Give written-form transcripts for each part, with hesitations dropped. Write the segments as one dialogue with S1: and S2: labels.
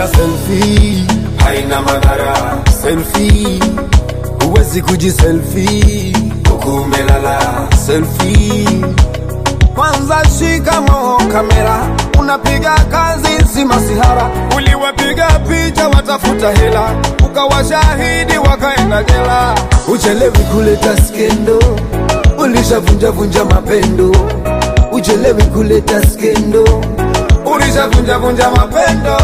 S1: ya selfie haina madhara. Selfie huwezi kujiselfie huku umelala. Selfie kwanza shikamo kamera, unapiga kazi si masihara. Uliwapiga picha watafuta hela, ukawashahidi wakaenda jela. Uchelewi kuleta skendo, ulishavunja mapendo. Uchelewi kuleta skendo, ulishavunja mapendo.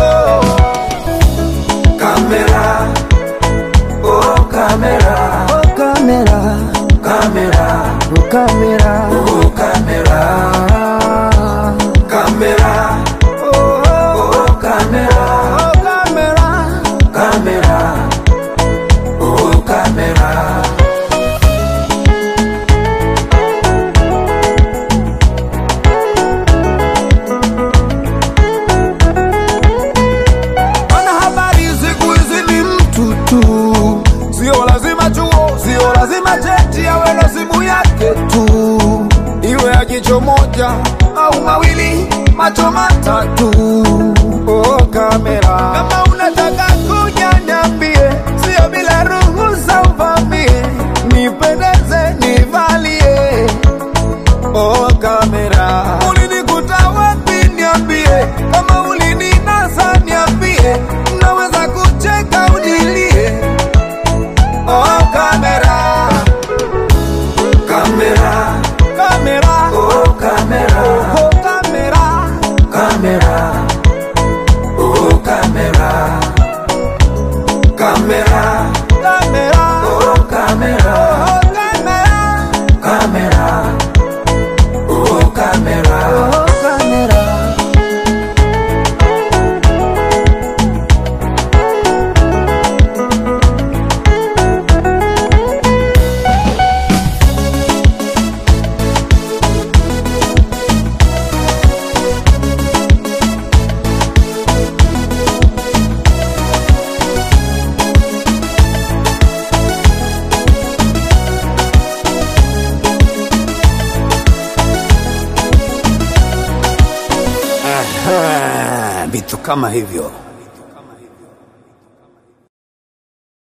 S1: Kamera, oh kamera, oh kamera, kamera, oh kamera, oh kamera, kamera, oh kamera, oh kamera, kamera, oh kamera. Sio lazima chuo, sio lazima cheti, awe na simu yake tu. Iwe ya jicho moja au mawili, macho matatu. Oh kamera, kama unataka kuja niambie, sio bila ruhusa uvamie. Nipendeze nivalie. Oh kamera, ulinikuta wapi niambie, kama ulininasa niambie. Naweza kucheka unilie. Oh kamera, kamera, kamera, oh kamera, oh kamera, kamera, oh kamera, kamera, kamera, oh kamera, oh kamera, kamera, oh kamera, oh kamera. Vitu kama hivyo.